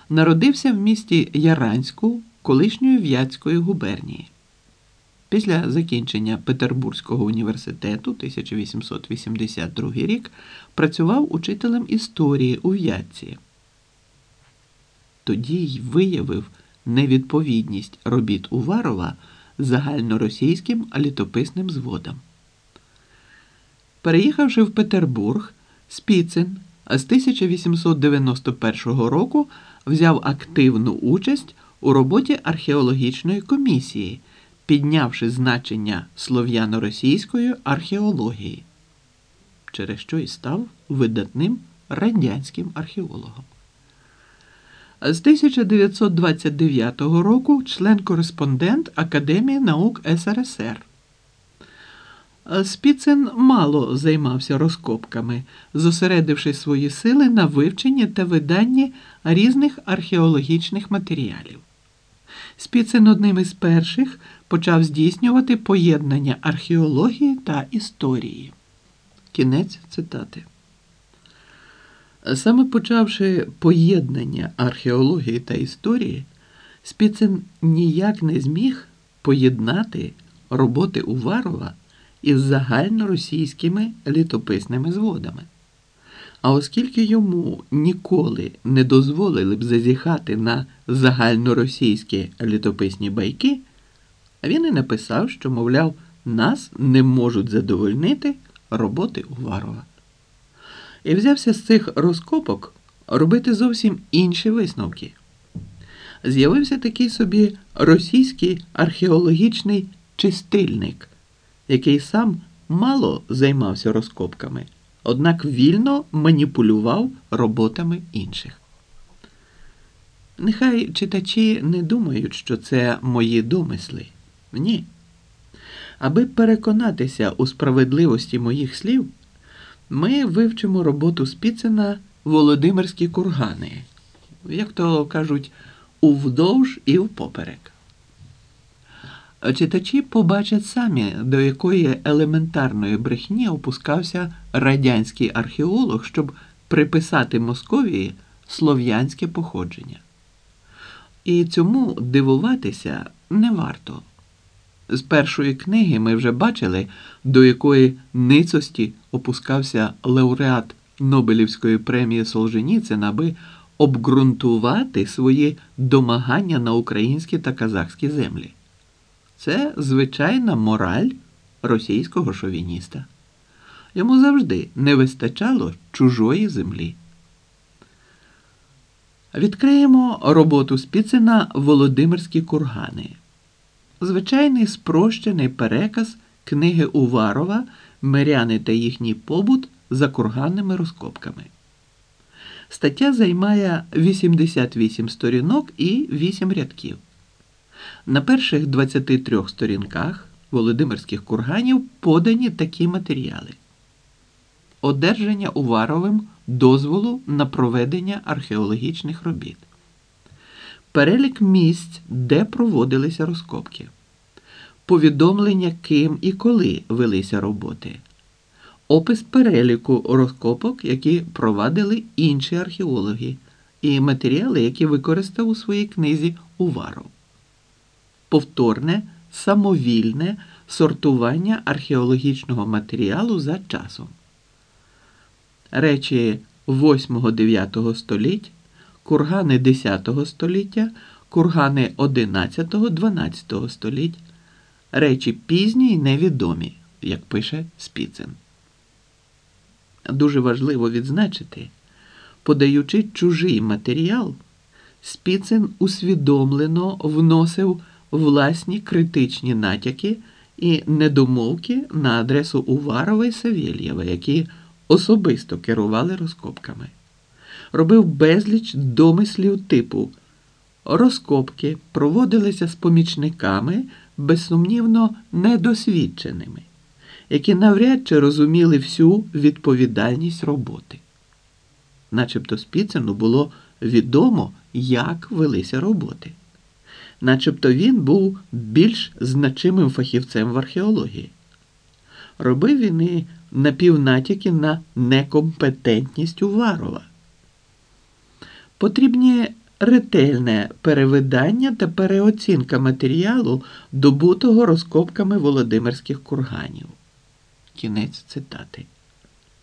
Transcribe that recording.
народився в місті Яранську колишньої Вятської губернії. Після закінчення Петербурзького університету 1882 рік працював учителем історії у Вятці. Тоді й виявив невідповідність робіт Уварова загальноросійським літописним зводам. Переїхавши в Петербург, Спіцин з 1891 року взяв активну участь у роботі археологічної комісії, піднявши значення слов'яно-російської археології, через що і став видатним радянським археологом. З 1929 року член-кореспондент Академії наук СРСР. Спіцин мало займався розкопками, зосередивши свої сили на вивченні та виданні різних археологічних матеріалів. Спіцин одним із перших почав здійснювати поєднання археології та історії. Кінець цитати. Саме почавши поєднання археології та історії, Спіцин ніяк не зміг поєднати роботи Уварова із загальноросійськими літописними зводами. А оскільки йому ніколи не дозволили б зазіхати на загальноросійські літописні байки, він і написав, що, мовляв, нас не можуть задовольнити роботи Уварова. І взявся з цих розкопок робити зовсім інші висновки. З'явився такий собі російський археологічний чистильник, який сам мало займався розкопками, однак вільно маніпулював роботами інших. Нехай читачі не думають, що це мої домисли. Ні. Аби переконатися у справедливості моїх слів, ми вивчимо роботу Спіцина «Володимирські кургани», як то кажуть, увдовж і впоперек. Читачі побачать самі, до якої елементарної брехні опускався радянський археолог, щоб приписати Московії слов'янське походження. І цьому дивуватися не варто. З першої книги ми вже бачили, до якої ницості опускався лауреат Нобелівської премії Солженіцин, аби обґрунтувати свої домагання на українські та казахські землі. Це звичайна мораль російського шовініста. Йому завжди не вистачало чужої землі. Відкриємо роботу Спіцина «Володимирські кургани». Звичайний спрощений переказ книги Уварова «Миряни та їхній побут за курганними розкопками». Стаття займає 88 сторінок і 8 рядків. На перших 23 сторінках Володимирських курганів подані такі матеріали. Одержання Уваровим дозволу на проведення археологічних робіт. Перелік місць, де проводилися розкопки. Повідомлення, ким і коли велися роботи. Опис переліку розкопок, які провадили інші археологи, і матеріали, які використав у своїй книзі Уваров. Повторне, самовільне сортування археологічного матеріалу за часом. Речі 8-9 століть, кургани 10 століття, кургани 11-12 століть, речі пізні й невідомі, як пише Спіцин. Дуже важливо відзначити, подаючи чужий матеріал, Спіцин усвідомлено вносив власні критичні натяки і недомовки на адресу Уварова і Савєлєва, які особисто керували розкопками. Робив безліч домислів типу «розкопки проводилися з помічниками, безсумнівно недосвідченими, які навряд чи розуміли всю відповідальність роботи». Начебто Спіцину було відомо, як велися роботи. Начебто він був більш значимим фахівцем в археології. Робив він і напівнатяки на некомпетентність Уварова. Потрібні ретельне перевидання та переоцінка матеріалу, добутого розкопками Володимирських курганів. Кінець цитати.